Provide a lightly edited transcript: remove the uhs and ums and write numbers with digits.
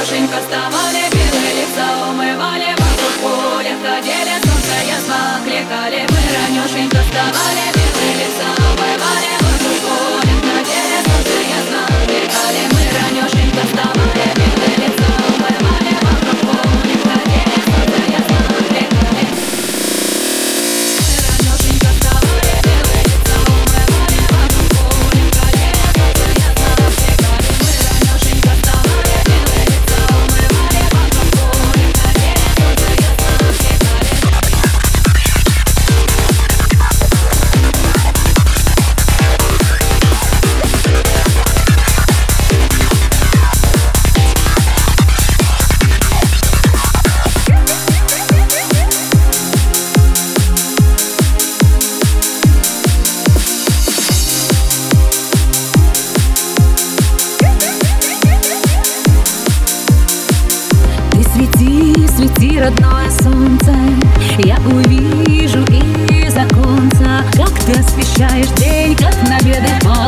ранешенько вставали, белые лица умывали, вокруг поля ходили, солнце ясно кликали. Мы ранешенько вставали, белые лица умывали, вокруг поля ходили, солнце ясно кликали. Мы ранешенько вставали, белые лица умывали, вокруг поля ходили, солнце ясно кликали. Ранешенько вставали, белые лица умывали, вокруг поля ходили, солнце ясно кликали. Мы ранешенько вставали, белые лица умывали, вокруг поля ходили, солнце ясно кликали. Ты свети, свети, родное солнце, я увижу из оконца, как ты освещаешь день, как на беды.